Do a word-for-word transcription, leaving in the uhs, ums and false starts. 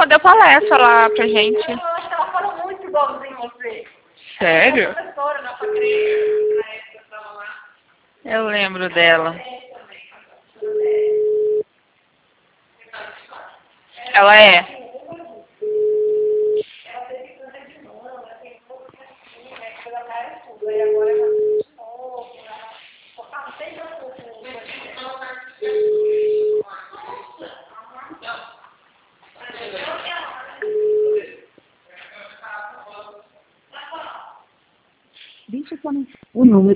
deu palestra lá pra gente. Eu acho que ela fala muito igualzinho a você. Sério? Professora da sua criança, na época que eu estava lá. Eu lembro dela. Ela é? O número